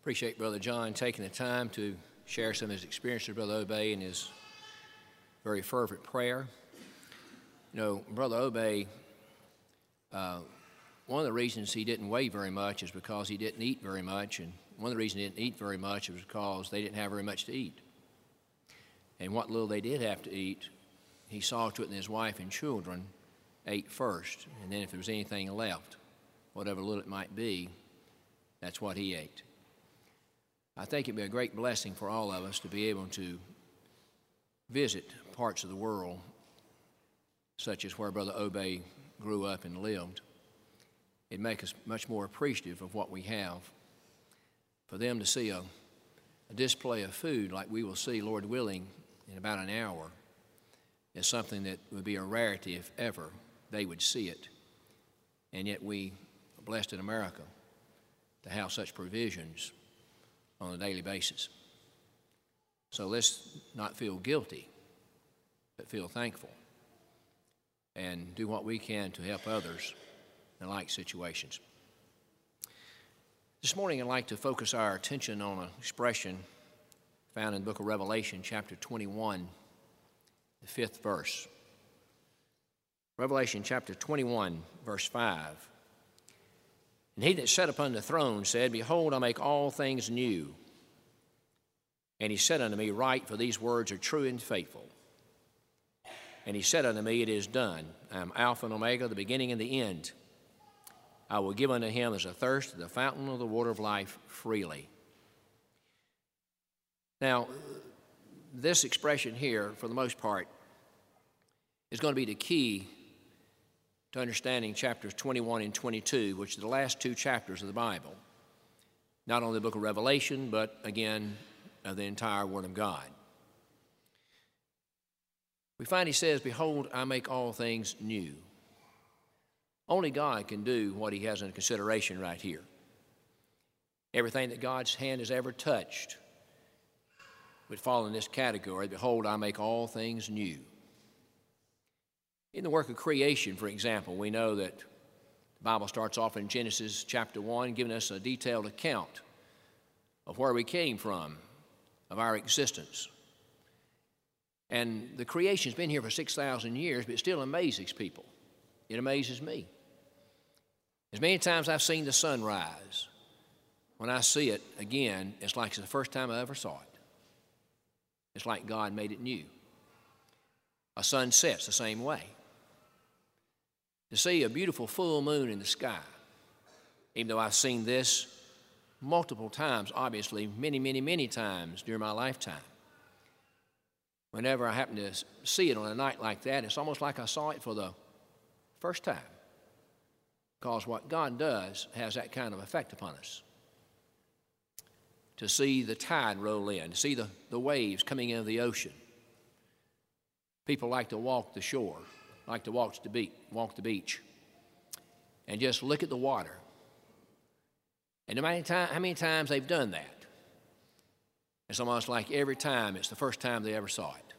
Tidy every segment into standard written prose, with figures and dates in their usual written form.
Appreciate Brother John taking the time to share some of his experience with Brother Obey and his very fervent prayer. You know, Brother Obey, one of the reasons he didn't weigh very much is because he didn't eat very much, and one of the reasons he didn't eat very much was because they didn't have very much to eat. And what little they did have to eat, he saw to it that his wife and children ate first, and then if there was anything left, whatever little it might be, that's what he ate. I think it'd be a great blessing for all of us to be able to visit parts of the world such as where Brother Obey grew up and lived. It'd make us much more appreciative of what we have. For them to see a display of food like we will see, Lord willing, in about an hour is something that would be a rarity if ever they would see it. And yet we are blessed in America to have such provisions on a daily basis. So let's not feel guilty, but feel thankful and do what we can to help others in like situations. This morning I'd like to focus our attention on an expression found in the book of Revelation, chapter 21, the 5th verse. Revelation chapter 21, verse 5. And he that sat upon the throne said, Behold, I make all things new. And he said unto me, Write, for these words are true and faithful. And he said unto me, It is done. I am Alpha and Omega, the beginning and the end. I will give unto him as a thirst the fountain of the water of life freely. Now, this expression here, for the most part, is going to be the key to understanding chapters 21 and 22, which are the last two chapters of the Bible. Not only the book of Revelation, but again, the entire Word of God. We find he says, Behold, I make all things new. Only God can do what he has in consideration right here. Everything that God's hand has ever touched would fall in this category. Behold, I make all things new. In the work of creation, for example, we know that the Bible starts off in Genesis chapter 1, giving us a detailed account of where we came from, of our existence. And the creation's been here for 6,000 years, but it still amazes people. It amazes me. As many times I've seen the sun rise, when I see it again, it's like it's the first time I ever saw it. It's like God made it new. A sun sets the same way. To see a beautiful full moon in the sky, even though I've seen this multiple times, obviously, many times during my lifetime. Whenever I happen to see it on a night like that, it's almost like I saw it for the first time. Because what God does has that kind of effect upon us. To see the tide roll in, to see the waves coming into the ocean. People like to walk the shore, like to walk the beach, and just look at the water. And no matter how many times they've done that, it's almost like every time it's the first time they ever saw it.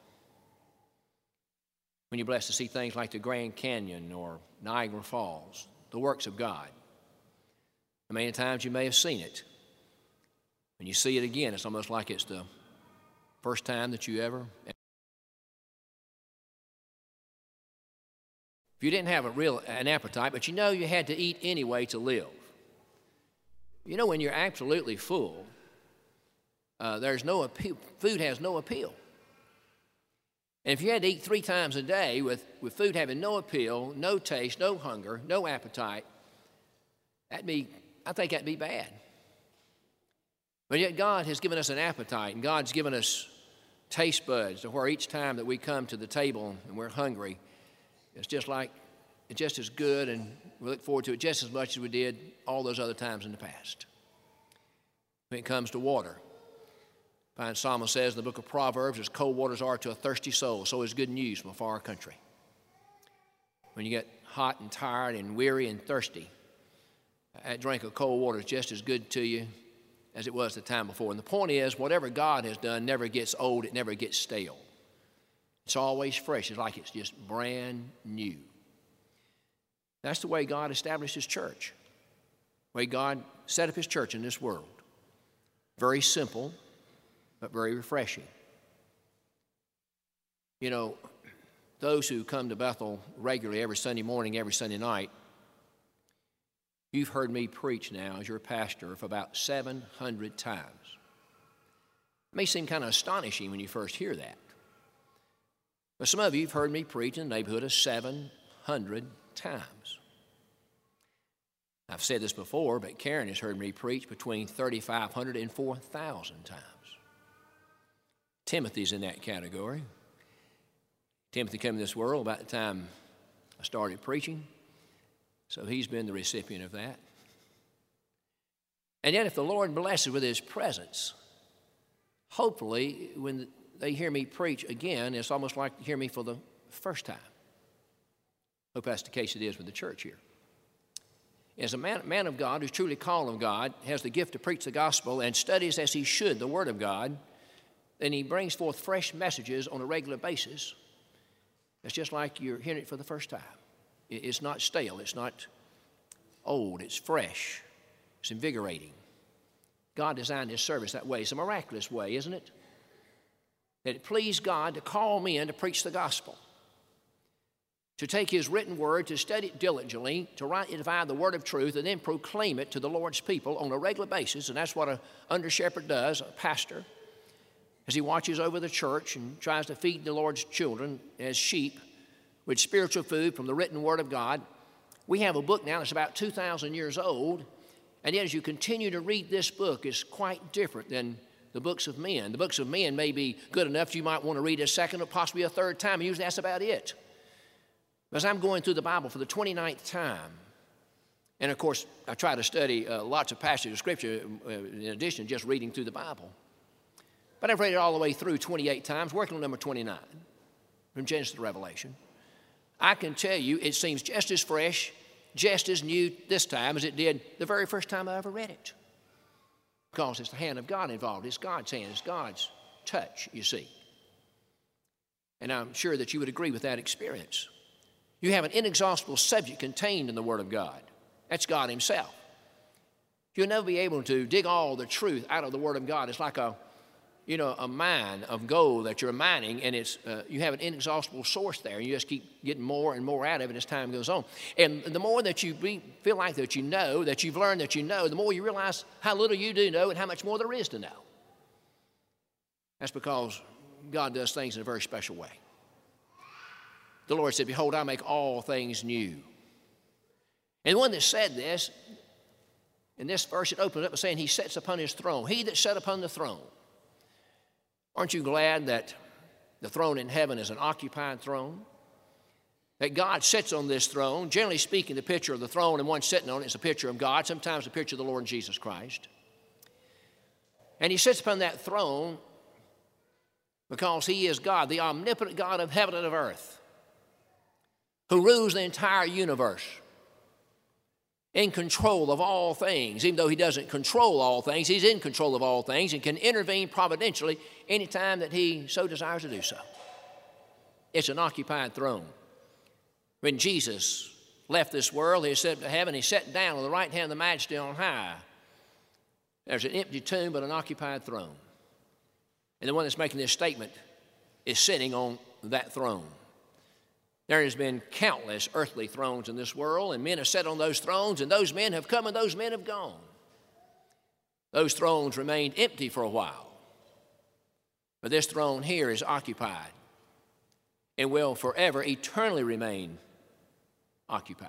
When you're blessed to see things like the Grand Canyon or Niagara Falls, the works of God, how many times you may have seen it. When you see it again, it's almost like it's the first time that you ever. If you didn't have an appetite, but you know you had to eat anyway to live. You know when you're absolutely full, there's no appeal. Food has no appeal. And if you had to eat 3 times a day with food having no appeal, no taste, no hunger, no appetite, I think that'd be bad. But yet God has given us an appetite, and God's given us taste buds to where each time that we come to the table and we're hungry, it's just as good, and we look forward to it just as much as we did all those other times in the past. When it comes to water, find Solomon says in the book of Proverbs, as cold waters are to a thirsty soul, so is good news from a far country. When you get hot and tired and weary and thirsty, a drink of cold water is just as good to you as it was the time before. And the point is, whatever God has done never gets old, it never gets stale. It's always fresh. It's like it's just brand new. That's the way God established his church, the way God set up his church in this world. Very simple, but very refreshing. You know, those who come to Bethel regularly every Sunday morning, every Sunday night, you've heard me preach now as your pastor for about 700 times. It may seem kind of astonishing when you first hear that. But some of you have heard me preach in the neighborhood of 700 times. I've said this before, but Karen has heard me preach between 3,500 and 4,000 times. Timothy's in that category. Timothy came to this world about the time I started preaching, so he's been the recipient of that. And yet if the Lord blesses with his presence, hopefully when they hear me preach again, it's almost like to hear me for the first time. Hope that's the case it is with the church here. As a man of God who's truly called of God, has the gift to preach the gospel and studies as he should the Word of God, then he brings forth fresh messages on a regular basis. It's just like you're hearing it for the first time. It's not stale. It's not old. It's fresh. It's invigorating. God designed his service that way. It's a miraculous way, isn't it? That it pleased God to call men to preach the gospel, to take his written word, to study it diligently, to rightly divide the word of truth, and then proclaim it to the Lord's people on a regular basis. And that's what an under-shepherd does, a pastor, as he watches over the church and tries to feed the Lord's children as sheep with spiritual food from the written word of God. We have a book now that's about 2,000 years old, and yet as you continue to read this book, it's quite different than the books of men. The books of men may be good enough you might want to read a second or possibly a third time, and usually that's about it. As I'm going through the Bible for the 29th time, and of course I try to study lots of passages of Scripture in addition to just reading through the Bible. But I've read it all the way through 28 times, working on number 29, from Genesis to Revelation. I can tell you it seems just as fresh, just as new this time as it did the very first time I ever read it. Because it's the hand of God involved. It's God's hand. It's God's touch, you see. And I'm sure that you would agree with that experience. You have an inexhaustible subject contained in the Word of God. That's God himself. You'll never be able to dig all the truth out of the Word of God. It's like a mine of gold that you're mining, and it's you have an inexhaustible source there, and you just keep getting more and more out of it as time goes on. And the more that you feel like that you know, that you've learned that you know, the more you realize how little you do know and how much more there is to know. That's because God does things in a very special way. The Lord said, "Behold, I make all things new." And the one that said this, in this verse, it opens up by saying, he sits upon his throne. He that sat upon the throne. Aren't you glad that the throne in heaven is an occupied throne? That God sits on this throne. Generally speaking, the picture of the throne and one sitting on it is a picture of God, sometimes a picture of the Lord Jesus Christ. And he sits upon that throne because he is God, the omnipotent God of heaven and of earth, who rules the entire universe, in control of all things. Even though he doesn't control all things, he's in control of all things and can intervene providentially anytime that he so desires to do so. It's an occupied throne. When Jesus left this world, he ascended to heaven, he sat down on the right hand of the Majesty on high. There's an empty tomb but an occupied throne. And the one that's making this statement is sitting on that throne. There has been countless earthly thrones in this world, and men have sat on those thrones, and those men have come and those men have gone. Those thrones remained empty for a while. But this throne here is occupied and will forever, eternally remain occupied.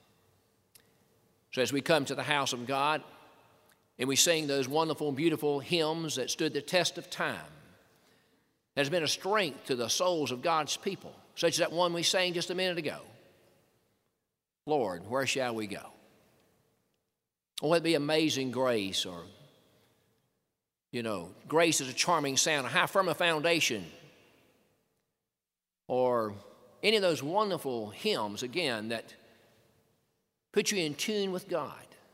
So as we come to the house of God and we sing those wonderful, beautiful hymns that stood the test of time, there's been a strength to the souls of God's people, such as that one we sang just a minute ago. Lord, where shall we go? Won't it be amazing grace, or, grace is a charming sound, or how firm a foundation, or any of those wonderful hymns, again, that put you in tune with God.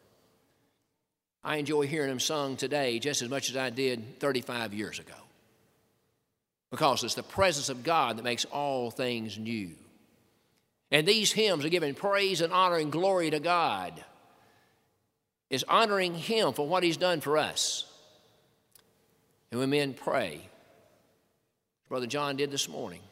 I enjoy hearing them sung today just as much as I did 35 years ago, because it's the presence of God that makes all things new. And these hymns are giving praise and honor and glory to God. It's honoring Him for what He's done for us. And when men pray, as Brother John did this morning,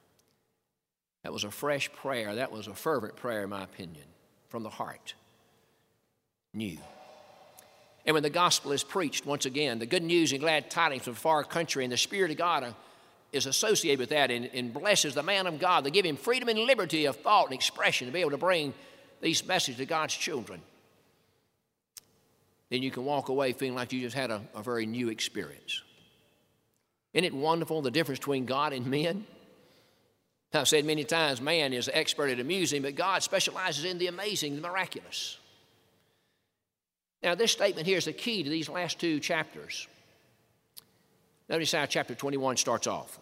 that was a fresh prayer. That was a fervent prayer, in my opinion, from the heart. New. And when the gospel is preached, once again, the good news and glad tidings of a far country, and the Spirit of God is associated with that and blesses the man of God. They give him freedom and liberty of thought and expression to be able to bring these messages to God's children. Then you can walk away feeling like you just had a very new experience. Isn't it wonderful, the difference between God and men? I've said many times, man is expert at amusing, but God specializes in the amazing, the miraculous. Now, this statement here is the key to these last two chapters. Notice how chapter 21 starts off.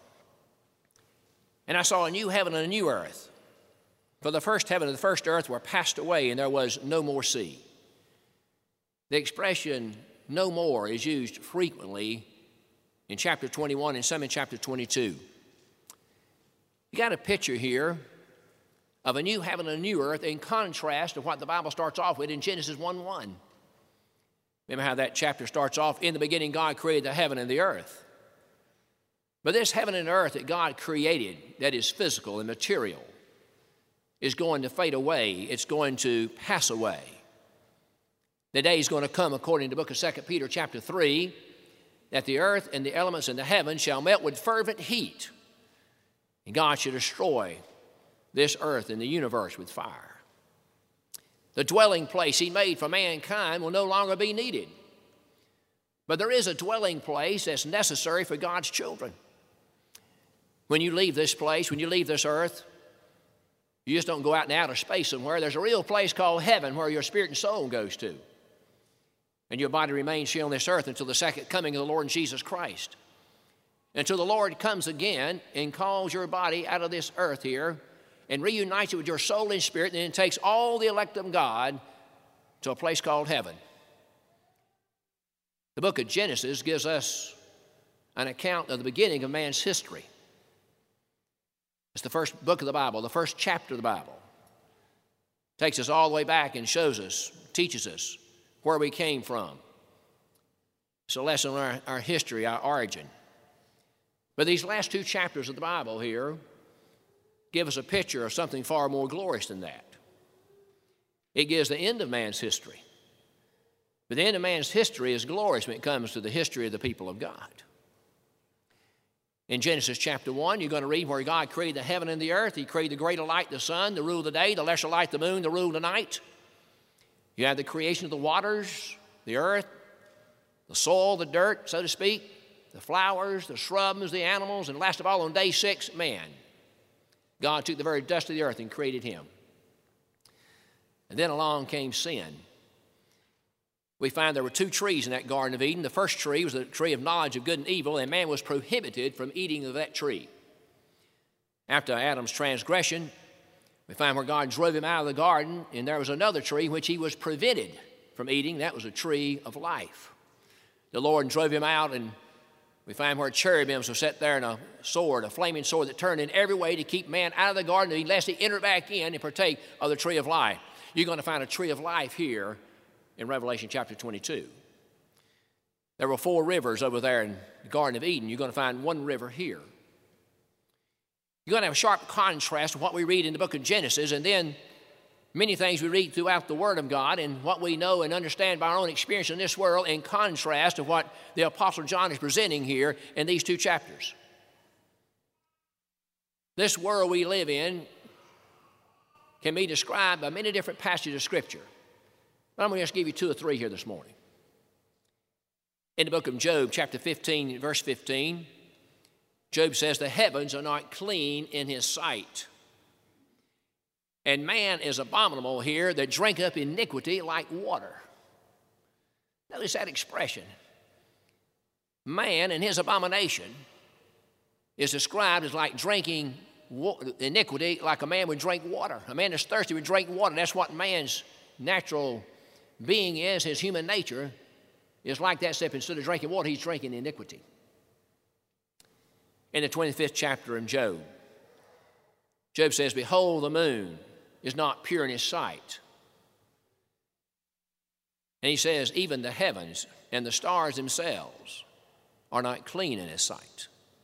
And I saw a new heaven and a new earth. For the first heaven and the first earth were passed away, and there was no more sea. The expression no more is used frequently in chapter 21 and some in chapter 22. You got a picture here of a new heaven and a new earth in contrast to what the Bible starts off with in Genesis 1:1. Remember how that chapter starts off? In the beginning, God created the heaven and the earth. But this heaven and earth that God created, that is physical and material, is going to fade away. It's going to pass away. The day is going to come, according to the book of 2 Peter chapter 3, that the earth and the elements in the heavens shall melt with fervent heat, and God shall destroy this earth and the universe with fire. The dwelling place he made for mankind will no longer be needed. But there is a dwelling place that's necessary for God's children. When you leave this place, when you leave this earth, you just don't go out in outer space somewhere. There's a real place called heaven where your spirit and soul goes to. And your body remains here on this earth until the second coming of the Lord Jesus Christ. Until the Lord comes again and calls your body out of this earth here and reunites it with your soul and spirit, and then takes all the elect of God to a place called heaven. The book of Genesis gives us an account of the beginning of man's history. It's the first book of the Bible, the first chapter of the Bible. Takes us all the way back and shows us, teaches us where we came from. It's a lesson on our history, our origin. But these last two chapters of the Bible here give us a picture of something far more glorious than that. It gives the end of man's history. But the end of man's history is glorious when it comes to the history of the people of God. In Genesis chapter 1, you're going to read where God created the heaven and the earth. He created the greater light, the sun, the rule of the day, the lesser light, the moon, the rule of the night. You have the creation of the waters, the earth, the soil, the dirt, so to speak, the flowers, the shrubs, the animals, and last of all, on day 6, man. God took the very dust of the earth and created him. And then along came sin. We find there were 2 trees in that Garden of Eden. The first tree was the tree of knowledge of good and evil, and man was prohibited from eating of that tree. After Adam's transgression, we find where God drove him out of the garden, and there was another tree which he was prevented from eating. That was a tree of life. The Lord drove him out, and we find where cherubims were set there in a sword, a flaming sword that turned in every way to keep man out of the garden unless he entered back in and partake of the tree of life. You're going to find a tree of life here in Revelation chapter 22. There were 4 rivers over there in the Garden of Eden. You're going to find 1 river here. You're going to have a sharp contrast to what we read in the book of Genesis, and then many things we read throughout the Word of God and what we know and understand by our own experience in this world in contrast to what the Apostle John is presenting here in these 2 chapters. This world we live in can be described by many different passages of Scripture. But I'm going to just give you 2 or 3 here this morning. In the book of Job, chapter 15, verse 15, Job says, the heavens are not clean in his sight. And man is abominable here that drinketh up iniquity like water. Notice that expression. Man and his abomination is described as like drinking iniquity like a man would drink water. A man that's thirsty would drink water. That's what man's natural being is. His human nature is like that, except instead of drinking water, he's drinking iniquity. In the 25th chapter of Job, Job says, behold, the moon is not pure in his sight. And he says, even the heavens and the stars themselves are not clean in his sight.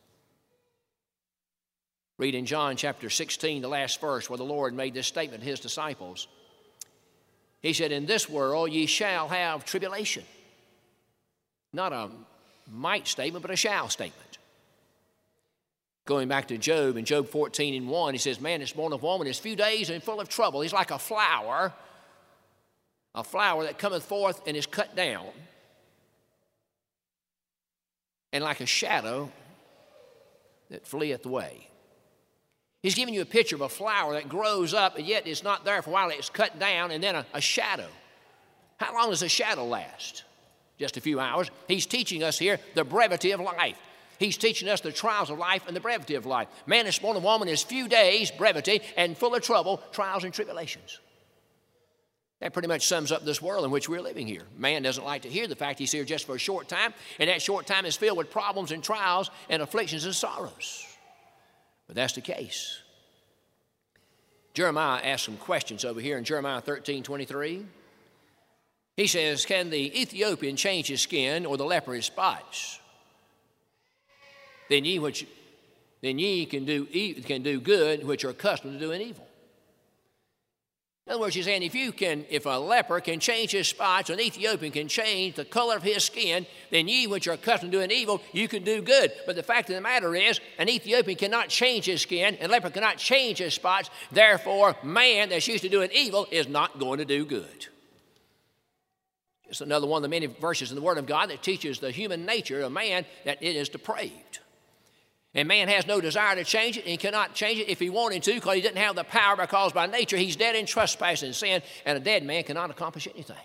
Read in John chapter 16, the last verse, where the Lord made this statement to his disciples. He said, in this world ye shall have tribulation. Not a might statement, but a shall statement. Going back to Job, in Job 14:1, he says, man is born of woman is few days and full of trouble. He's like a flower that cometh forth and is cut down, and like a shadow that fleeth away. He's giving you a picture of a flower that grows up, and yet it's not there for a while. It's cut down, and then a shadow. How long does a shadow last? Just a few hours. He's teaching us here the brevity of life. He's teaching us the trials of life and the brevity of life. Man is born of woman is few days, brevity, and full of trouble, trials and tribulations. That pretty much sums up this world in which we're living here. Man doesn't like to hear the fact he's here just for a short time, and that short time is filled with problems and trials and afflictions and sorrows. But that's the case. Jeremiah asked some questions over here in Jeremiah 13:23. He says, can the Ethiopian change his skin or the leper his spots? Then ye can do good, which are accustomed to doing evil. In other words, he's saying if a leper can change his spots, or an Ethiopian can change the color of his skin, then ye which are accustomed to doing evil, you can do good. But the fact of the matter is, an Ethiopian cannot change his skin, and a leper cannot change his spots. Therefore, man that's used to doing evil is not going to do good. It's another one of the many verses in the Word of God that teaches the human nature of man, that it is depraved. And man has no desire to change it, and he cannot change it if he wanted to, because he didn't have the power, because by nature he's dead in trespass and sin, and a dead man cannot accomplish anything.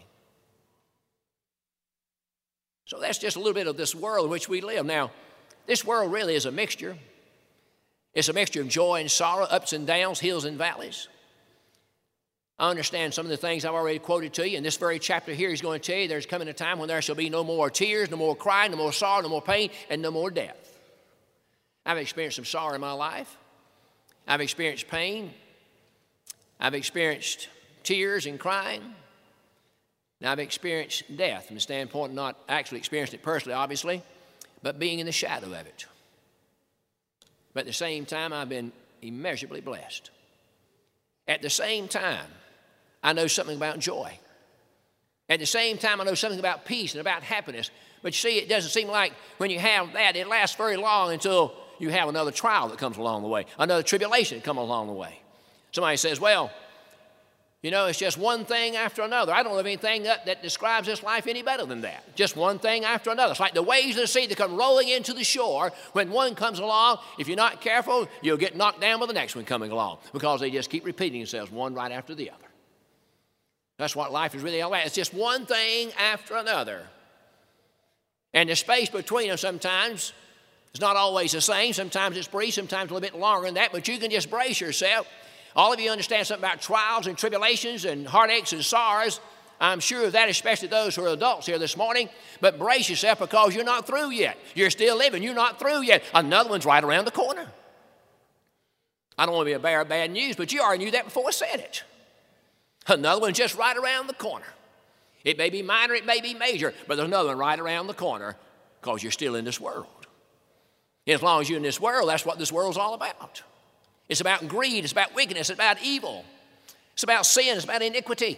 So that's just a little bit of this world in which we live. Now, this world really is a mixture. It's a mixture of joy and sorrow, ups and downs, hills and valleys. I understand some of the things I've already quoted to you. In this very chapter here, he's going to tell you there's coming a time when there shall be no more tears, no more crying, no more sorrow, no more pain, and no more death. I've experienced some sorrow in my life. I've experienced pain. I've experienced tears and crying. Now, I've experienced death from the standpoint, not actually experienced it personally, obviously, but being in the shadow of it. But at the same time, I've been immeasurably blessed. At the same time, I know something about joy. At the same time, I know something about peace and about happiness. But you see, it doesn't seem like when you have that, it lasts very long until you have another trial that comes along the way, another tribulation that comes along the way. Somebody says, well, you know, it's just one thing after another. I don't know of anything that describes this life any better than that. Just one thing after another. It's like the waves of the sea that come rolling into the shore. When one comes along, if you're not careful, you'll get knocked down with the next one coming along, because they just keep repeating themselves, one right after the other. That's what life is really all about. It's just one thing after another. And the space between them sometimes is not always the same. Sometimes it's brief, sometimes a little bit longer than that, but you can just brace yourself. All of you understand something about trials and tribulations and heartaches and sorrows. I'm sure of that, especially those who are adults here this morning. But brace yourself, because you're not through yet. You're still living. You're not through yet. Another one's right around the corner. I don't want to be a bearer of bad news, but you already knew that before I said it. Another one's just right around the corner. It may be minor, it may be major, but there's another one right around the corner, because you're still in this world. And as long as you're in this world, that's what this world's all about. It's about greed, it's about wickedness, it's about evil. It's about sin, it's about iniquity.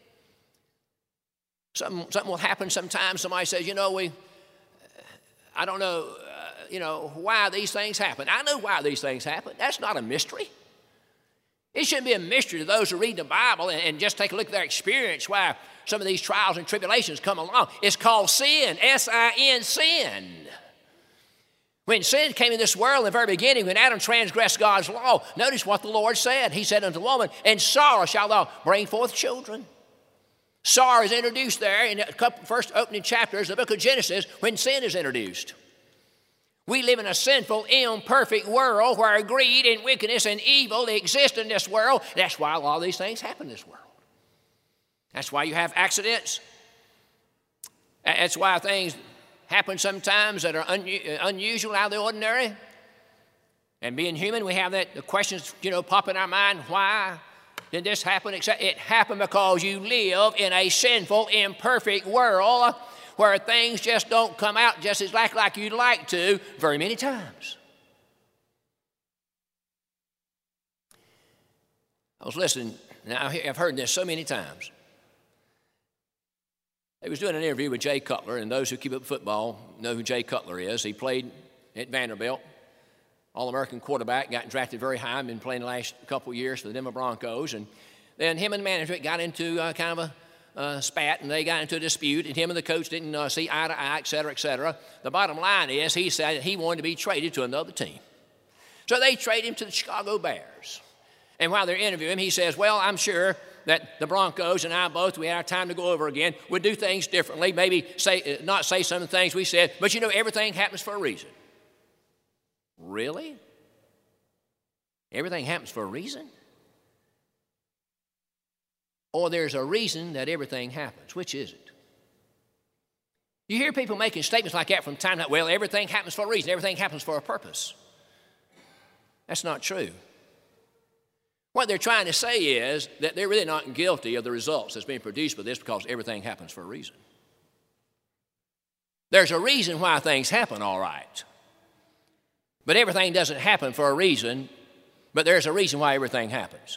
Something will happen sometimes. Somebody says, you know, I don't know, why these things happen. I know why these things happen. That's not a mystery. It shouldn't be a mystery to those who read the Bible and just take a look at their experience why some of these trials and tribulations come along. It's called sin, S-I-N, sin. When sin came in this world in the very beginning, when Adam transgressed God's law, notice what the Lord said. He said unto the woman, "In sorrow shalt thou bring forth children." Sorrow is introduced there in the first opening chapters of the book of Genesis when sin is introduced. We live in a sinful, imperfect world where greed and wickedness and evil exist in this world. That's why a lot of these things happen in this world. That's why you have accidents. That's why things happen sometimes that are unusual, out of the ordinary. And being human, we have the questions, pop in our mind. Why did this happen? It happened because you live in a sinful, imperfect world where things just don't come out just exactly like you'd like to very many times. I was listening, now I've heard this so many times. They was doing an interview with Jay Cutler, and those who keep up football know who Jay Cutler is. He played at Vanderbilt, All-American quarterback, got drafted very high, been playing the last couple years for the Denver Broncos. And then him and management got into kind of a spat, and they got into a dispute, and him and the coach didn't see eye to eye, et cetera, et cetera. The bottom line is he said that he wanted to be traded to another team. So they traded him to the Chicago Bears. And while they're interviewing him, he says, well, I'm sure that the Broncos and I both, we had our time to go over again, would do things differently, maybe not say some of the things we said, but you know, everything happens for a reason. Really? Everything happens for a reason? Or there's a reason that everything happens. Which is it? You hear people making statements like that from time to time. Well, everything happens for a reason. Everything happens for a purpose. That's not true. What they're trying to say is that they're really not guilty of the results that's being produced by this because everything happens for a reason. There's a reason why things happen, all right. But everything doesn't happen for a reason, but there's a reason why everything happens.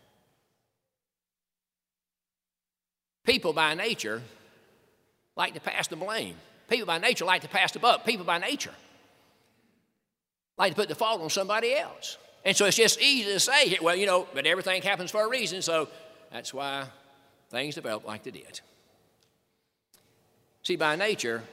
People by nature like to pass the blame. People by nature like to pass the buck. People by nature like to put the fault on somebody else. And so it's just easy to say, well, you know, but everything happens for a reason, so that's why things develop like they did. See, by nature,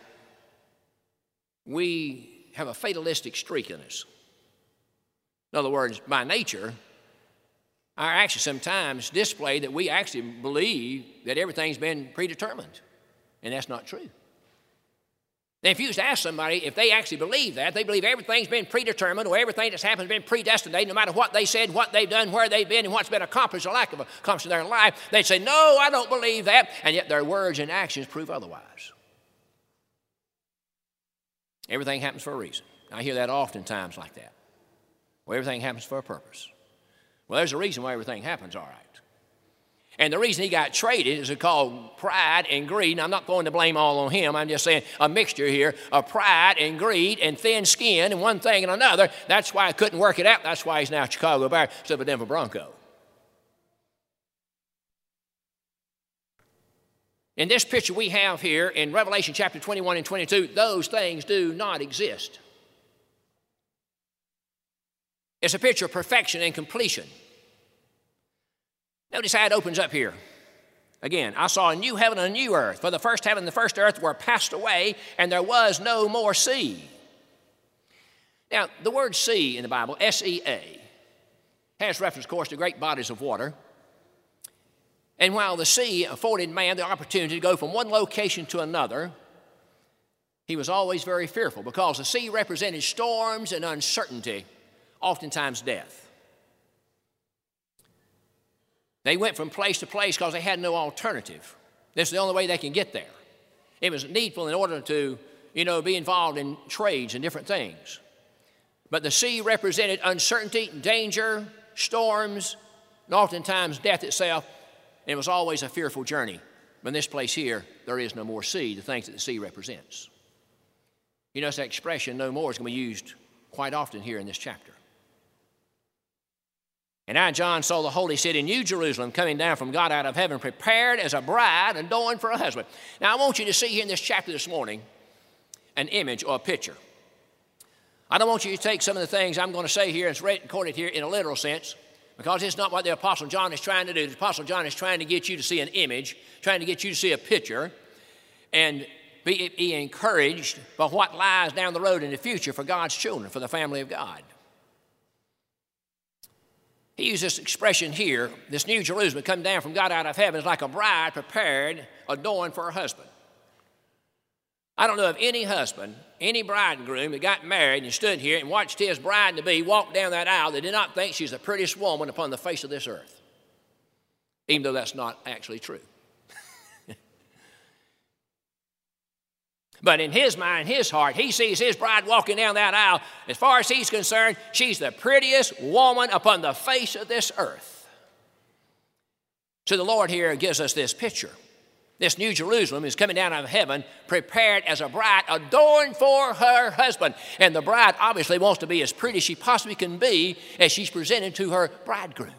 we have a fatalistic streak in us. In other words, by nature, our actions sometimes display that we actually believe that everything's been predetermined, and that's not true. Now, if you was to ask somebody if they actually believe that, they believe everything's been predetermined or everything that's happened has been predestinated, no matter what they said, what they've done, where they've been, and what's been accomplished or lack of accomplishment in their life, they'd say, no, I don't believe that, and yet their words and actions prove otherwise. Everything happens for a reason. I hear that oftentimes like that. Well, everything happens for a purpose. Well, there's a reason why everything happens, all right. And the reason he got traded is called pride and greed. Now, I'm not going to blame all on him. I'm just saying a mixture here of pride and greed and thin skin and one thing and another. That's why I couldn't work it out. That's why he's now a Chicago Bear instead of a Denver Bronco. In this picture we have here in Revelation chapter 21 and 22, those things do not exist. It's a picture of perfection and completion. Notice how it opens up here. Again, I saw a new heaven and a new earth, for the first heaven and the first earth were passed away, and there was no more sea. Now, the word sea in the Bible, S-E-A, has reference, of course, to great bodies of water. And while the sea afforded man the opportunity to go from one location to another, he was always very fearful because the sea represented storms and uncertainty, oftentimes death. They went from place to place because they had no alternative. This is the only way they can get there. It was needful in order to, be involved in trades and different things. But the sea represented uncertainty, danger, storms, and oftentimes death itself. And it was always a fearful journey. But in this place here, there is no more sea, the things that the sea represents. You notice that expression, no more, is going to be used quite often here in this chapter. And I, John, saw the holy city, New Jerusalem, coming down from God out of heaven, prepared as a bride adorned for a husband. Now, I want you to see here in this chapter this morning an image or a picture. I don't want you to take some of the things I'm going to say here and record it here in a literal sense, because it's not what the Apostle John is trying to do. The Apostle John is trying to get you to see an image, trying to get you to see a picture, and be encouraged by what lies down the road in the future for God's children, for the family of God. He used this expression here, this New Jerusalem coming down from God out of heaven is like a bride prepared, adorned for her husband. I don't know of any husband, any bridegroom that got married and stood here and watched his bride-to-be walk down that aisle that did not think she's the prettiest woman upon the face of this earth, even though that's not actually true. But in his mind, his heart, he sees his bride walking down that aisle. As far as he's concerned, she's the prettiest woman upon the face of this earth. So the Lord here gives us this picture. This New Jerusalem is coming down out of heaven, prepared as a bride, adorned for her husband. And the bride obviously wants to be as pretty as she possibly can be as she's presented to her bridegroom.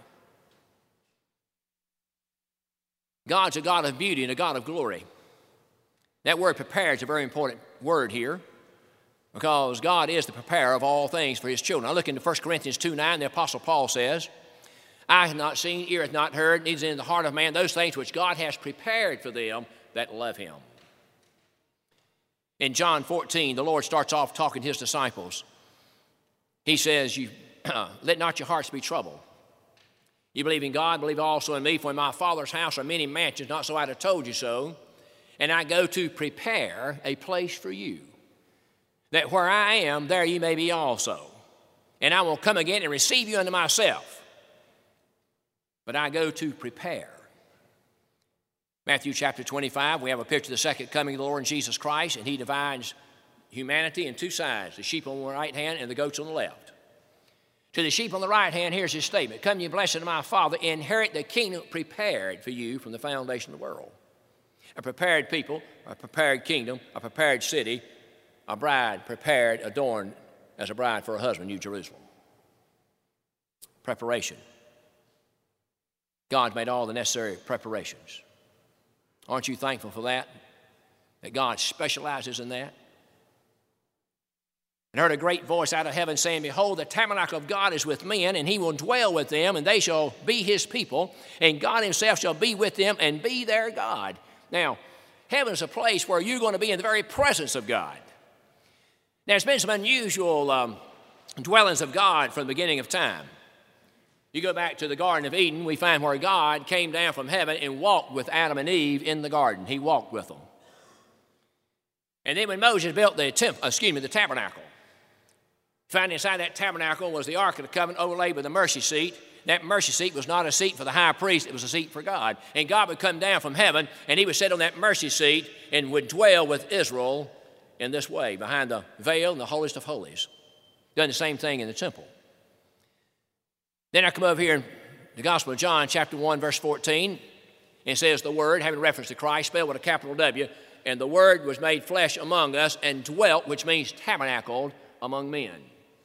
God's a God of beauty and a God of glory. That word prepared is a very important word here, because God is the preparer of all things for his children. I look into 1 Corinthians 2:9, the Apostle Paul says, "Eye hath not seen, ear hath not heard, neither is in the heart of man those things which God has prepared for them that love him." In John 14, the Lord starts off talking to his disciples. He says, "Let not your hearts be troubled. You believe in God, believe also in me, for in my Father's house are many mansions, not so I'd have told you so. And I go to prepare a place for you, that where I am, there you may be also. And I will come again and receive you unto myself. But I go to prepare." Matthew chapter 25, we have a picture of the second coming of the Lord Jesus Christ, and he divides humanity in two sides, the sheep on the right hand and the goats on the left. To the sheep on the right hand, here's his statement: "Come, you blessed of my Father, inherit the kingdom prepared for you from the foundation of the world." A prepared people, a prepared kingdom, a prepared city, a bride prepared, adorned as a bride for her husband, New Jerusalem. Preparation. God made all the necessary preparations. Aren't you thankful for that? That God specializes in that? And heard a great voice out of heaven saying, "Behold, the tabernacle of God is with men, and he will dwell with them, and they shall be his people, and God himself shall be with them and be their God." Now, heaven is a place where you're going to be in the very presence of God. Now, there's been some unusual dwellings of God from the beginning of time. You go back to the Garden of Eden, we find where God came down from heaven and walked with Adam and Eve in the garden. He walked with them. And then when Moses built the tabernacle, found inside that tabernacle was the Ark of the Covenant overlaid with the mercy seat. That mercy seat was not a seat for the high priest, it was a seat for God. And God would come down from heaven, and he would sit on that mercy seat and would dwell with Israel in this way, behind the veil in the holiest of holies. Done the same thing in the temple. Then I come over here in the Gospel of John, chapter 1, verse 14. And it says the Word, having reference to Christ, spelled with a capital W, "And the Word was made flesh among us and dwelt," which means tabernacled, "among men."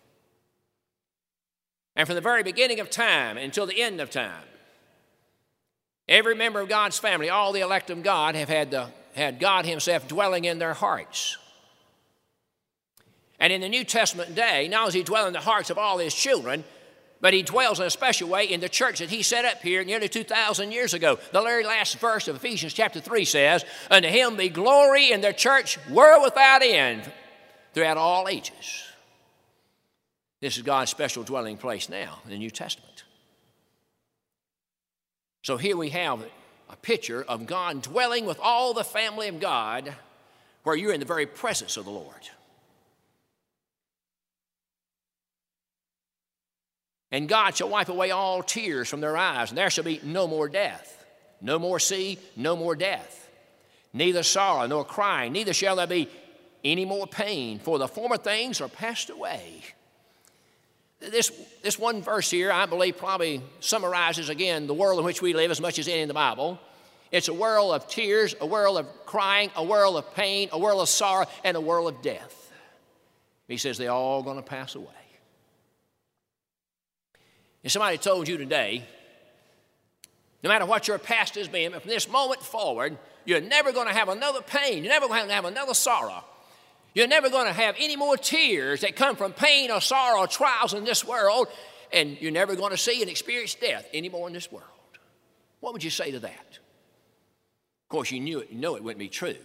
And from the very beginning of time until the end of time, every member of God's family, all the elect of God, have had God himself dwelling in their hearts. And in the New Testament day, not only does he dwell in the hearts of all his children, but he dwells in a special way in the church that he set up here nearly 2,000 years ago. The very last verse of Ephesians chapter 3 says, "Unto him be glory in the church world without end throughout all ages." This is God's special dwelling place now in the New Testament. So here we have a picture of God dwelling with all the family of God, where you're in the very presence of the Lord. "And God shall wipe away all tears from their eyes, and there shall be no more death, no more sea, no more death, neither sorrow nor crying, neither shall there be any more pain, for the former things are passed away." This one verse here, I believe, probably summarizes again the world in which we live as much as any in the Bible. It's a world of tears, a world of crying, a world of pain, a world of sorrow, and a world of death. He says they're all going to pass away. And somebody told you today, no matter what your past has been, from this moment forward, you're never going to have another pain. You're never going to have another sorrow. You're never going to have any more tears that come from pain or sorrow or trials in this world, and you're never going to see and experience death anymore in this world. What would you say to that? Of course, you know it wouldn't be true.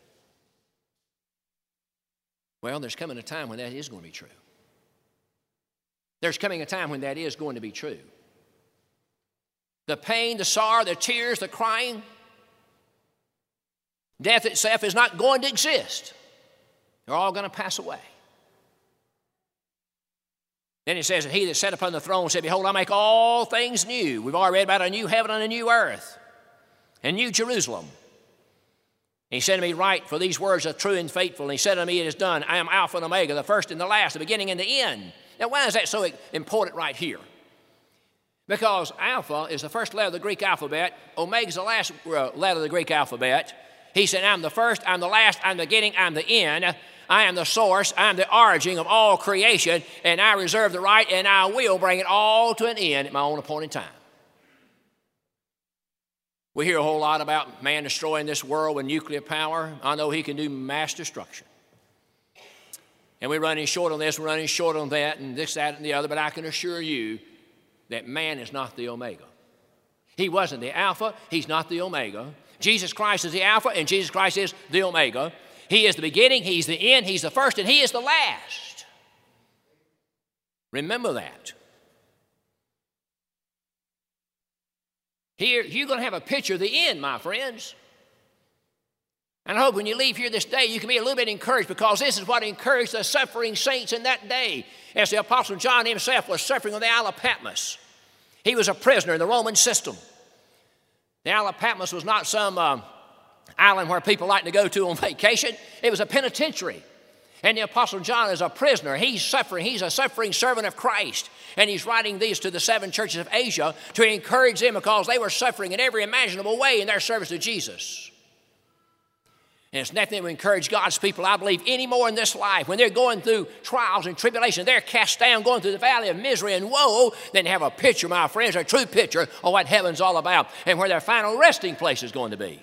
Well, there's coming a time when that is going to be true. There's coming a time when that is going to be true. The pain, the sorrow, the tears, the crying, death itself is not going to exist. They're all going to pass away. Then it says, "And he that sat upon the throne said, Behold, I make all things new." We've already read about a new heaven and a new earth, a new Jerusalem. And he said to me, "Write, for these words are true and faithful." And he said to me, "It is done. I am Alpha and Omega, the first and the last, the beginning and the end." Now, why is that so important right here? Because Alpha is the first letter of the Greek alphabet. Omega is the last letter of the Greek alphabet. He said, I'm the first, I'm the last, I'm the beginning, I'm the end. I am the source, I am the origin of all creation, and I reserve the right, and I will bring it all to an end at my own appointed time. We hear a whole lot about man destroying this world with nuclear power. I know he can do mass destruction. And we're running short on this, we're running short on that, and this, that, and the other, but I can assure you that man is not the Omega. He wasn't the Alpha, he's not the Omega. Jesus Christ is the Alpha, and Jesus Christ is the Omega. He is the beginning, he's the end, he's the first, and he is the last. Remember that. Here, you're going to have a picture of the end, my friends. And I hope when you leave here this day, you can be a little bit encouraged, because this is what encouraged the suffering saints in that day. As the Apostle John himself was suffering on the Isle of Patmos. He was a prisoner in the Roman system. The Isle of Patmos was not some island where people like to go to on vacation. It was a penitentiary. And the Apostle John is a prisoner. He's suffering. He's a suffering servant of Christ. And he's writing these to the 7 churches of Asia to encourage them, because they were suffering in every imaginable way in their service to Jesus. And it's nothing that will encourage God's people, I believe, any more in this life. When they're going through trials and tribulation, they're cast down, going through the valley of misery and woe, then have a picture, my friends, a true picture of what heaven's all about and where their final resting place is going to be.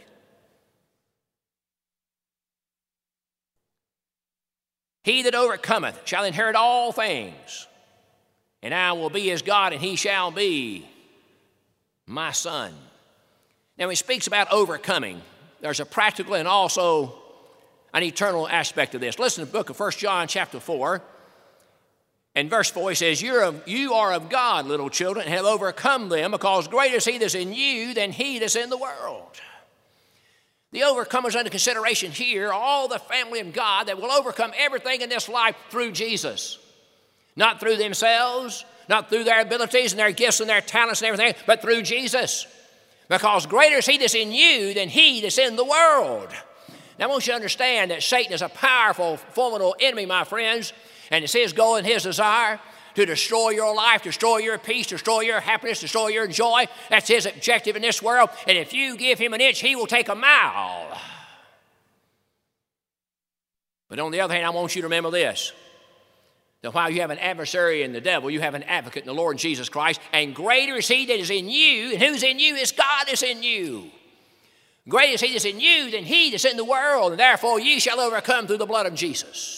He that overcometh shall inherit all things, and I will be his God, and he shall be my son. Now, when he speaks about overcoming, there's a practical and also an eternal aspect of this. Listen to the book of 1 John chapter 4. And verse 4, he says, you are of God, little children, and have overcome them, because greater is he that's in you than he that's in the world. The overcomers under consideration here are all the family of God that will overcome everything in this life through Jesus. Not through themselves, not through their abilities and their gifts and their talents and everything, but through Jesus. Because greater is he that's in you than he that's in the world. Now I want you to understand that Satan is a powerful, formidable enemy, my friends, and it's his goal and his desire to destroy your life, destroy your peace, destroy your happiness, destroy your joy. That's his objective in this world. And if you give him an inch, he will take a mile. But on the other hand, I want you to remember this, that while you have an adversary in the devil, you have an advocate in the Lord Jesus Christ, and greater is he that is in you, and who's in you is God is in you. Greater is he that's in you than he that's in the world, and therefore ye shall overcome through the blood of Jesus.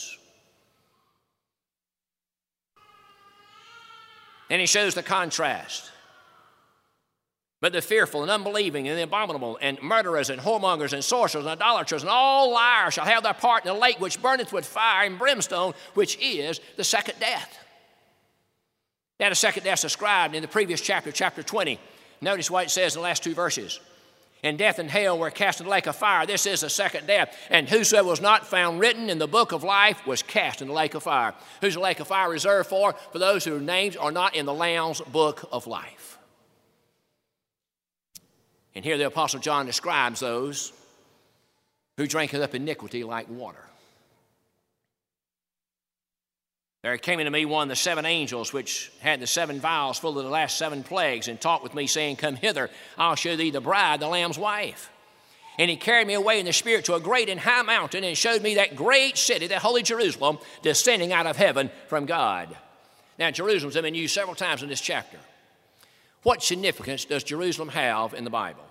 And he shows the contrast. But the fearful and unbelieving and the abominable and murderers and whoremongers and sorcerers and idolaters and all liars shall have their part in the lake which burneth with fire and brimstone, which is the second death. Now the second death is described in the previous chapter, chapter 20. Notice what it says in the last 2 verses. And death and hell were cast in the lake of fire. This is the second death. And whosoever was not found written in the book of life was cast in the lake of fire. Who's the lake of fire reserved for? For those whose names are not in the Lamb's book of life. And here the Apostle John describes those who drinketh up iniquity like water. There came unto me one of the 7 angels which had the 7 vials full of the last 7 plagues, and talked with me, saying, Come hither, I'll show thee the bride, the Lamb's wife. And he carried me away in the spirit to a great and high mountain, and showed me that great city, that holy Jerusalem, descending out of heaven from God. Now Jerusalem's been used several times in this chapter. What significance does Jerusalem have in the Bible?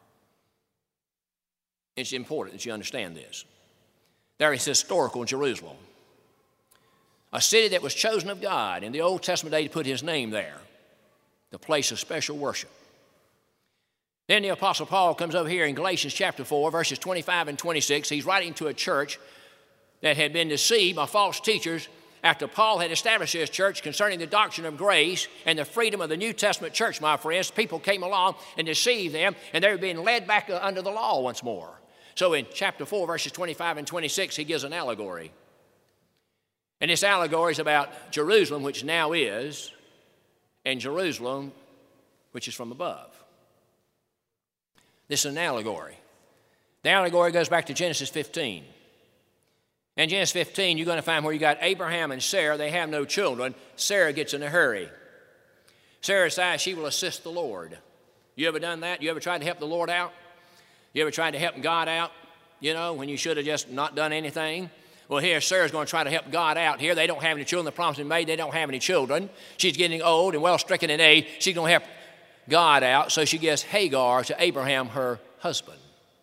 It's important that you understand this. There is historical Jerusalem, a city that was chosen of God in the Old Testament day to put his name there, the place of special worship. Then the Apostle Paul comes over here in Galatians chapter 4, verses 25 and 26. He's writing to a church that had been deceived by false teachers after Paul had established his church concerning the doctrine of grace and the freedom of the New Testament church, my friends. People came along and deceived them, and they were being led back under the law once more. So in chapter 4, verses 25 and 26, he gives an allegory. And this allegory is about Jerusalem, which now is, and Jerusalem, which is from above. This is an allegory. The allegory goes back to Genesis 15. In Genesis 15, you're going to find where you got Abraham and Sarah. They have no children. Sarah gets in a hurry. Sarah says she will assist the Lord. You ever done that? You ever tried to help the Lord out? You ever tried to help God out, when you should have just not done anything? Well, here, Sarah's going to try to help God out here. They don't have any children. The promise is made. They don't have any children. She's getting old and well-stricken in age. She's going to help God out, so she gives Hagar to Abraham, her husband.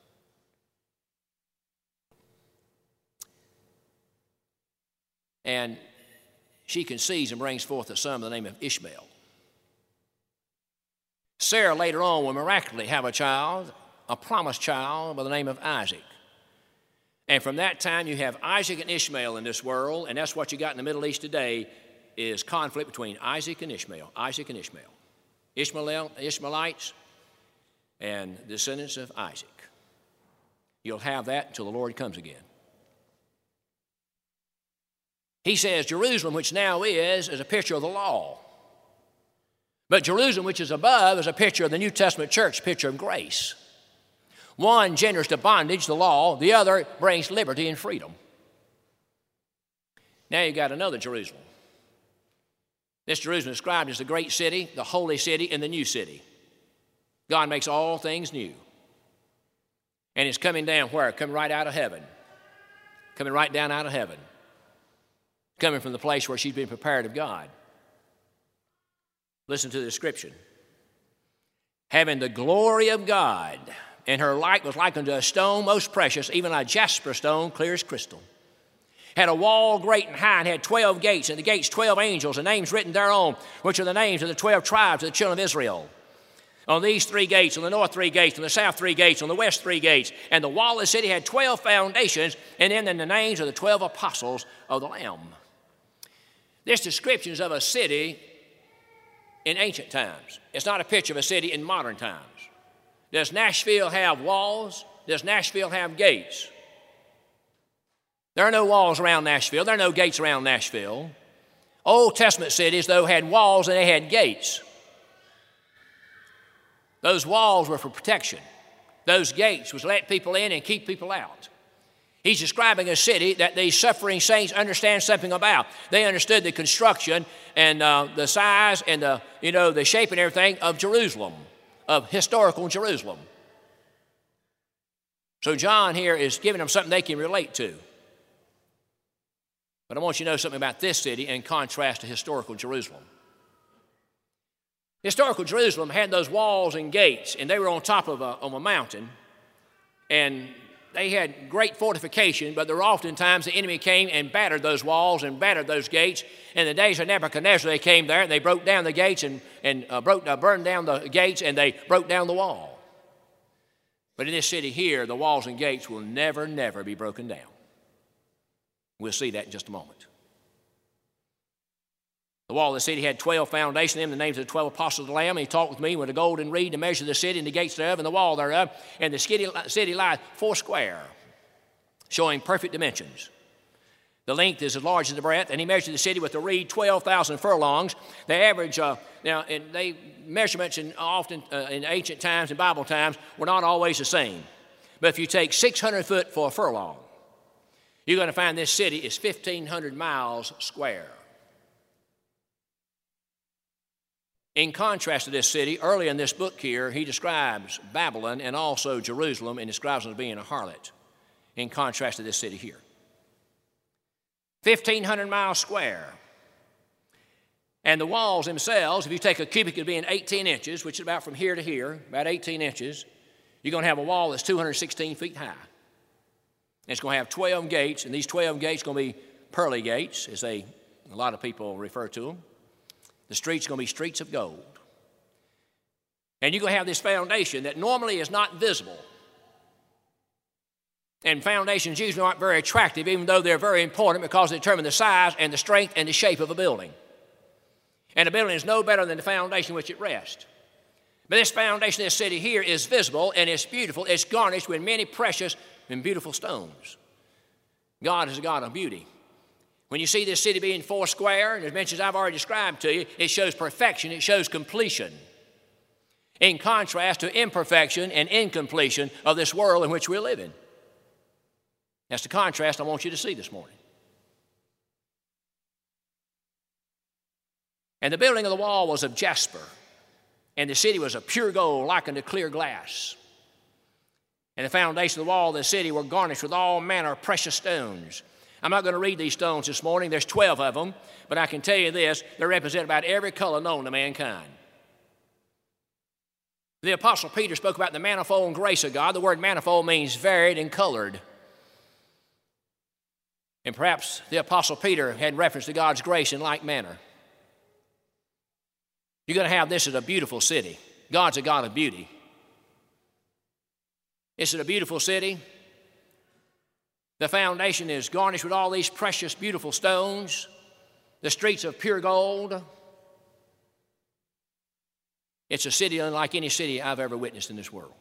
And she conceives and brings forth a son by the name of Ishmael. Sarah later on will miraculously have a child, a promised child by the name of Isaac. And from that time you have Isaac and Ishmael in this world, and that's what you got in the Middle East today is conflict between Isaac and Ishmael. Isaac and Ishmael. Ishmaelites and descendants of Isaac. You'll have that until the Lord comes again. He says Jerusalem, which now is a picture of the law. But Jerusalem, which is above, is a picture of the New Testament church, a picture of grace. One genders to bondage, the law. The other brings liberty and freedom. Now you got another Jerusalem. This Jerusalem is described as the great city, the holy city, and the new city. God makes all things new. And it's coming down where? Coming right out of heaven. Coming right down out of heaven. Coming from the place where she's been prepared of God. Listen to the description. Having the glory of God, and her light was like unto a stone most precious, even a jasper stone, clear as crystal. Had a wall great and high, and had 12 gates, and the gates 12 angels, and names written thereon, which are the names of the 12 tribes of the children of Israel. On these 3 gates, on the north 3 gates, on the south 3 gates, on the west 3 gates. And the wall of the city had 12 foundations, and then the names of the 12 apostles of the Lamb. This description is of a city in ancient times. It's not a picture of a city in modern times. Does Nashville have walls? Does Nashville have gates? There are no walls around Nashville. There are no gates around Nashville. Old Testament cities, though, had walls and they had gates. Those walls were for protection. Those gates was to let people in and keep people out. He's describing a city that these suffering saints understand something about. They understood the construction and the size and the shape and everything of Jerusalem, of historical Jerusalem. So John here is giving them something they can relate to. But I want you to know something about this city in contrast to historical Jerusalem. Historical Jerusalem had those walls and gates, and they were on top of a mountain, and they had great fortification, but there were oftentimes the enemy came and battered those walls and battered those gates. In the days of Nebuchadnezzar, they came there, and they broke down the gates and burned down the gates, and they broke down the wall. But in this city here, the walls and gates will never, never be broken down. We'll see that in just a moment. The wall of the city had 12 foundations in them, the names of the 12 apostles of the Lamb. And he talked with me with a golden reed to measure the city and the gates thereof and the wall thereof. And the city lieth 4 square, showing perfect dimensions. The length is as large as the breadth. And he measured the city with a reed 12,000 furlongs. The average, measurements in ancient times and Bible times were not always the same. But if you take 600 foot for a furlong, you're going to find this city is 1,500 miles square. In contrast to this city, early in this book here, he describes Babylon and also Jerusalem and describes them as being a harlot, in contrast to this city here. 1,500 miles square. And the walls themselves, if you take a cubit, it would be 18 inches, which is about from here to here, about 18 inches. You're going to have a wall that's 216 feet high. And it's going to have 12 gates, and these 12 gates are going to be pearly gates, as a lot of people refer to them. The streets are going to be streets of gold. And you're going to have this foundation that normally is not visible. And foundations usually aren't very attractive, even though they're very important because they determine the size and the strength and the shape of a building. And a building is no better than the foundation which it rests. But this foundation of this city here is visible and it's beautiful. It's garnished with many precious and beautiful stones. God is a God of beauty. When you see this city being 4 square, and as mentioned I've already described to you, it shows perfection, it shows completion. In contrast to imperfection and incompletion of this world in which we live in. That's the contrast I want you to see this morning. And the building of the wall was of jasper, and the city was of pure gold, like unto clear glass. And the foundation of the wall of the city were garnished with all manner of precious stones. I'm not going to read these stones this morning. There's 12 of them, but I can tell you this, they represent about every color known to mankind. The Apostle Peter spoke about the manifold grace of God. The word manifold means varied and colored. And perhaps the Apostle Peter had reference to God's grace in like manner. You're going to have this as a beautiful city. God's a God of beauty. This is a beautiful city. The foundation is garnished with all these precious, beautiful stones. The streets of pure gold. It's a city unlike any city I've ever witnessed in this world.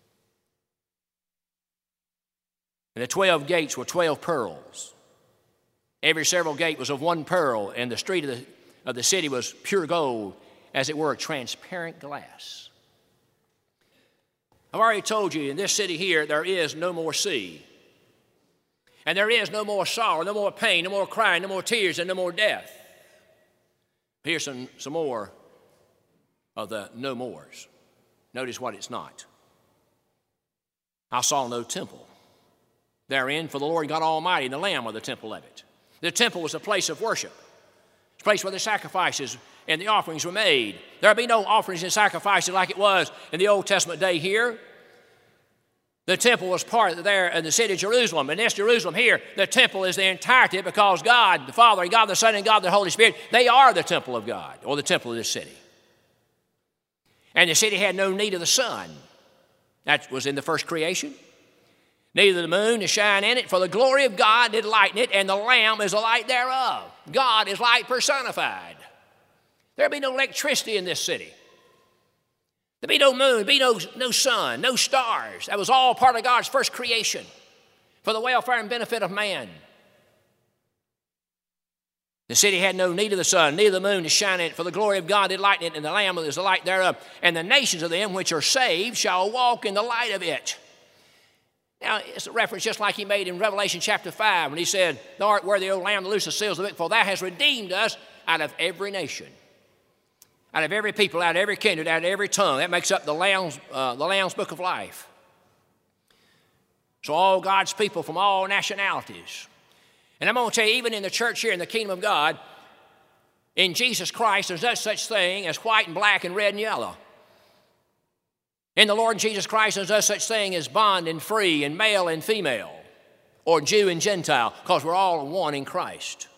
And the 12 gates were 12 pearls. Every several gate was of one pearl, and the street of the city was pure gold, as it were transparent glass. I've already told you, in this city here, there is no more sea. And there is no more sorrow, no more pain, no more crying, no more tears, and no more death. Here's some more of the no mores. Notice what it's not. I saw no temple therein, for the Lord God Almighty and the Lamb are the temple of it. The temple was a place of worship. It's a place where the sacrifices and the offerings were made. There'll be no offerings and sacrifices like it was in the Old Testament day here. The temple was part there in the city of Jerusalem. In this Jerusalem here, the temple is the entirety because God, the Father, and God the Son, and God the Holy Spirit, they are the temple of God, or the temple of this city. And the city had no need of the sun. That was in the first creation. Neither the moon to shine in it, for the glory of God did lighten it, and the Lamb is the light thereof. God is light personified. There'll be no electricity in this city. There'll be no moon, there'll be no sun, no stars. That was all part of God's first creation for the welfare and benefit of man. The city had no need of the sun, neither the moon to shine in it, for the glory of God did lighten it, and the Lamb is the light thereof. And the nations of them which are saved shall walk in the light of it. Now, it's a reference just like he made in Revelation chapter 5 when he said, Thou art worthy, O Lamb, to loose the seals of the book, for thou hast redeemed us out of every nation, out of every people, out of every kindred, out of every tongue. That makes up the Lamb's book of life. So all God's people from all nationalities. And I'm going to tell you, even in the church here, in the kingdom of God, in Jesus Christ, there's no such thing as white and black and red and yellow. In the Lord Jesus Christ, there's no such thing as bond and free and male and female, or Jew and Gentile, because we're all one in Christ.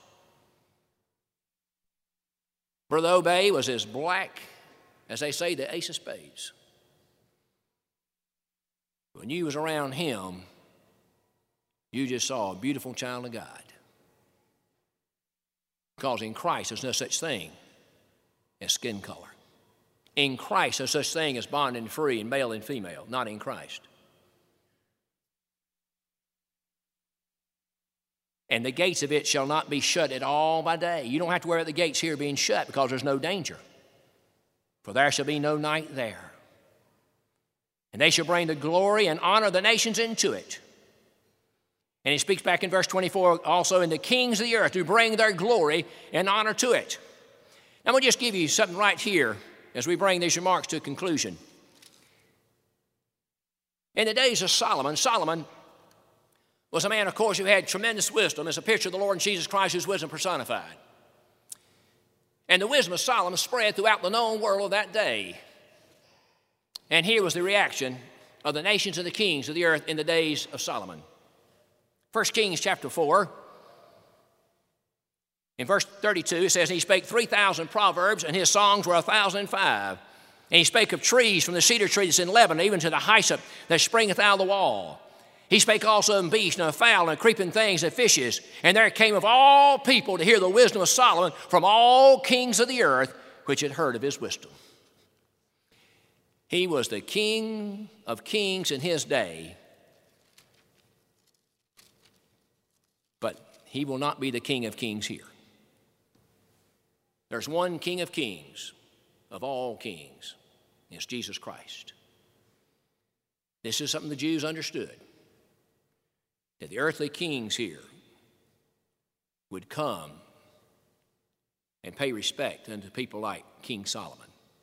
Brother Obey was as black as they say the ace of spades. When you was around him, you just saw a beautiful child of God. Because in Christ, there's no such thing as skin color. In Christ, there's such thing as bond and free and male and female, not in Christ. And the gates of it shall not be shut at all by day. You don't have to worry about the gates here being shut because there's no danger. For there shall be no night there. And they shall bring the glory and honor of the nations into it. And he speaks back in verse 24 also, in the kings of the earth to bring their glory and honor to it. Now, I'm going to just give you something right here as we bring these remarks to a conclusion. In the days of Solomon, Solomon was a man, of course, who had tremendous wisdom. It's a picture of the Lord Jesus Christ, whose wisdom personified. And the wisdom of Solomon spread throughout the known world of that day. And here was the reaction of the nations and the kings of the earth in the days of Solomon. 1 Kings chapter 4, in verse 32, it says, he spake 3,000 proverbs, and his songs were 1,005. And he spake of trees from the cedar tree that's in Lebanon, even to the hyssop that springeth out of the wall. He spake also of beasts, and of fowl, and creeping things, and fishes. And there came of all people to hear the wisdom of Solomon from all kings of the earth, which had heard of his wisdom. He was the King of kings in his day, but he will not be the King of kings here. There's one King of kings, of all kings. It's Jesus Christ. This is something the Jews understood, that the earthly kings here would come and pay respect unto people like King Solomon.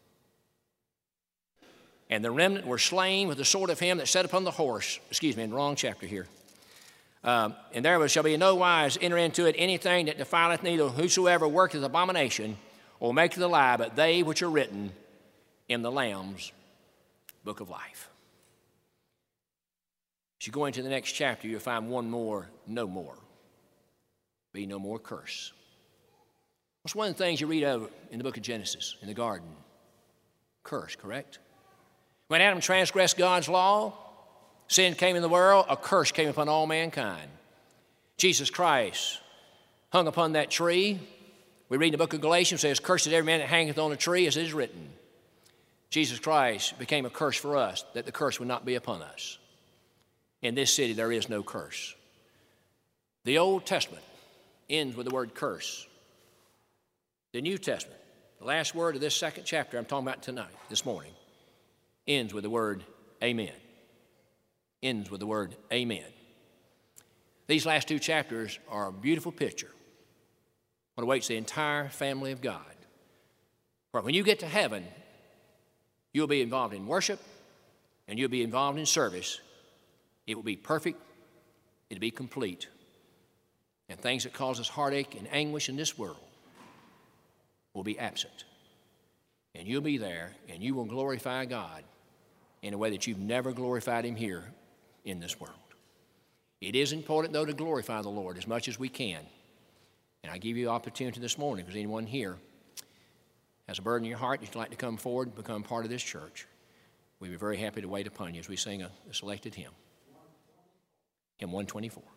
And the remnant were slain with the sword of him that sat upon the horse. Excuse me, in the wrong chapter here. And there shall be in no wise enter into it anything that defileth, neither whosoever worketh abomination or maketh a lie, but they which are written in the Lamb's book of life. As you go into the next chapter, you'll find one more, no more. Be no more curse. What's one of the things you read of in the book of Genesis, in the garden? Curse, correct? When Adam transgressed God's law, sin came in the world, a curse came upon all mankind. Jesus Christ hung upon that tree. We read in the book of Galatians, it says, cursed is every man that hangeth on a tree, as it is written. Jesus Christ became a curse for us, that the curse would not be upon us. In this city, there is no curse. The Old Testament ends with the word curse. The New Testament, the last word of this second chapter I'm talking about tonight, this morning, ends with the word amen. Ends with the word amen. These last two chapters are a beautiful picture what awaits the entire family of God. For when you get to heaven, you'll be involved in worship and you'll be involved in service. It will be perfect. It'll be complete. And things that cause us heartache and anguish in this world will be absent. And you'll be there and you will glorify God in a way that you've never glorified him here in this world. It is important, though, to glorify the Lord as much as we can. And I give you the opportunity this morning, if there's anyone here has a burden in your heart, you'd like to come forward and become part of this church, we'd be very happy to wait upon you as we sing a selected hymn. Hymn 124.